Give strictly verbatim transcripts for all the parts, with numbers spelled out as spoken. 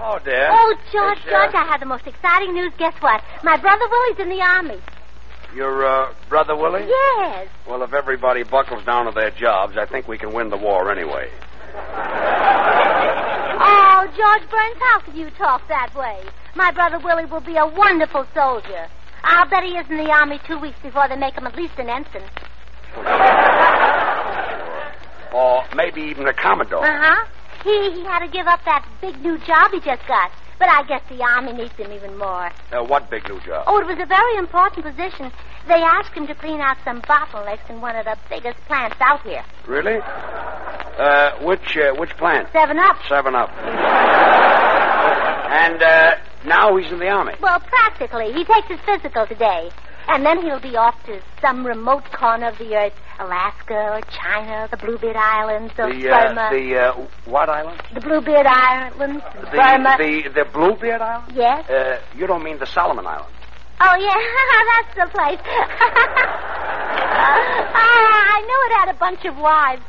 Oh, dear. Oh, George, Yes, George, uh, I have the most exciting news. Guess what? My brother Willie's in the Army. Your uh, brother Willie? Yes. Well, if everybody buckles down to their jobs, I think we can win the war anyway. Oh, George Burns, how could you talk that way? My brother Willie will be a wonderful soldier. I'll bet he is in the Army two weeks before they make him at least an ensign. Or maybe even a commodore. Uh-huh. He, he had to give up that big new job he just got. But I guess the Army needs him even more. Uh, what big new job? Oh, it was a very important position. They asked him to clean out some bottlenecks in one of the biggest plants out here. Really? Uh, which, uh, which plant? Seven Up. Seven Up. And, uh, now he's in the Army. Well, practically. He takes his physical today. And then he'll be off to some remote corner of the earth. Alaska or China, the Bluebeard Islands or The, uh, Burma. the, uh, what island? The Bluebeard Islands, The, Burma. the, the Bluebeard Island? Yes. Uh, you don't mean the Solomon Islands. Oh, yeah, that's the place. Ah, I knew it had a bunch of wives.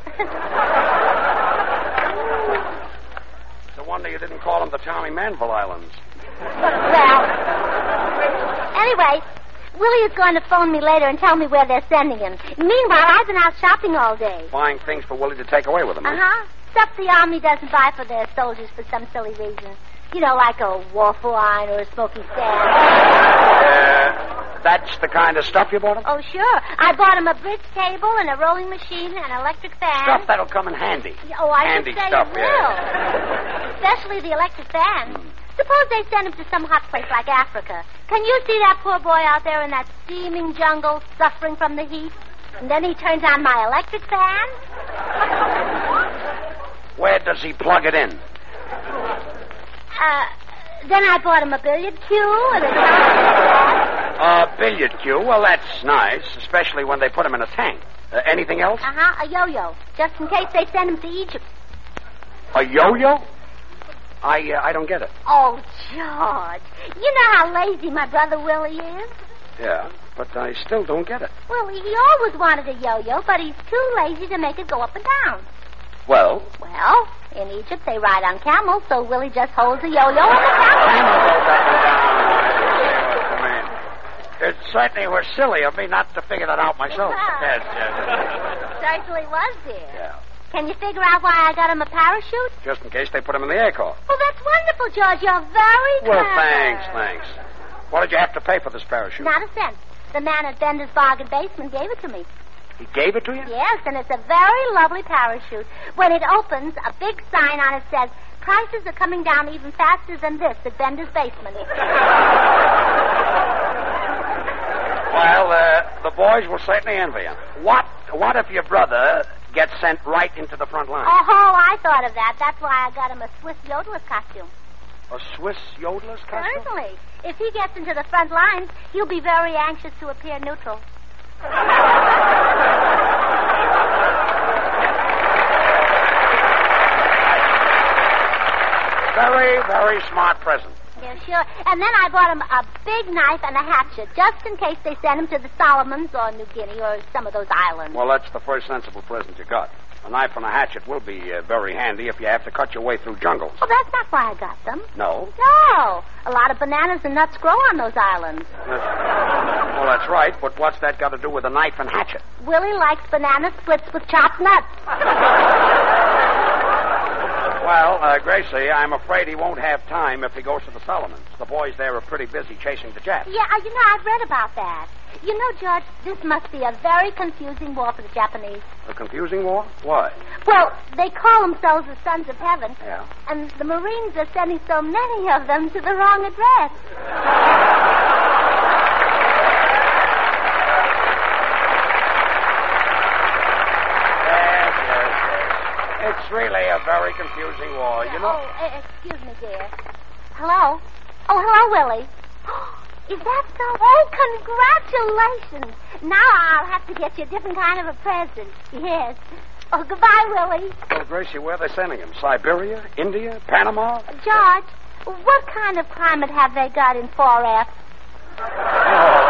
It's a wonder you didn't call them the Tommy Manville Islands. Well, anyway, Willie is going to phone me later and tell me where they're sending him. Meanwhile, I've been out shopping all day. Buying things for Willie to take away with him. Uh-huh. Stuff the Army doesn't buy for their soldiers for some silly reason. You know, like a waffle iron or a smoky stand. Uh, that's the kind of stuff you bought him? Oh, sure. I bought him a bridge table and a rolling machine and an electric fan. Stuff that'll come in handy. Oh, I handy should say stuff, it will. yeah. Especially the electric fan. Hmm. Suppose they send him to some hot place like Africa. Can you see that poor boy out there in that steaming jungle suffering from the heat? And then he turns on my electric fan? Where does he plug it in? Uh, then I bought him a billiard cue and a... A billiard cue? Well, that's nice, especially when they put him in a tank. Uh, anything else? Uh-huh, a yo-yo, just in case they send him to Egypt. A yo-yo? I uh, I don't get it. Oh, George, you know how lazy my brother Willie is? Yeah, but I still don't get it. Well, he always wanted a yo-yo, but he's too lazy to make it go up and down. Well? Well, in Egypt they ride on camels, so Willie just holds a yo-yo on the camel. Camel goes up and down. I mean, it certainly was silly of me not to figure that out myself. Yes, yes. Certainly was, dear. Yeah. Can you figure out why I got him a parachute? Just in case they put him in the air car. Oh, that's wonderful, George. You're very clever. Well, thanks, thanks. What did you have to pay for this parachute? Not a cent. The man at Bender's Bargain Basement gave it to me. He gave it to you? Yes, and it's a very lovely parachute. When it opens, a big sign on it says, prices are coming down even faster than this at Bender's Basement. Well, uh, the boys will certainly envy him. What, what if your brother gets sent right into the front line? Oh, I thought of that. That's why I got him a Swiss yodeler's costume. A Swiss yodeler's costume? Certainly. If he gets into the front lines, he'll be very anxious to appear neutral. Very, very smart present. Yeah, sure. And then I bought him a big knife and a hatchet, just in case they send him to the Solomons or New Guinea or some of those islands. Well, that's the first sensible present you got. A knife and a hatchet will be uh, very handy if you have to cut your way through jungles. Well, that's not why I got them. No? No. A lot of bananas and nuts grow on those islands. That's, well, that's right, but what's that got to do with a knife and hatchet? Willie likes banana splits with chopped nuts. Well, uh, Gracie, I'm afraid he won't have time if he goes to the Solomons. The boys there are pretty busy chasing the Japs. Yeah, uh, you know, I've read about that. You know, George, this must be a very confusing war for the Japanese. A confusing war? Why? Well, they call themselves the Sons of Heaven. Yeah. And the Marines are sending so many of them to the wrong address. Yes, yes, yes. It's really a very confusing war, you know. Oh, uh, excuse me, dear. Hello? Oh, hello, Willie. Is that so? Oh, congratulations. Now I'll have to get you a different kind of a present. Yes. Oh, goodbye, Willie. Well, Gracie, where are they sending him? Siberia? India? Panama? George, what kind of climate have they got in four F? Oh,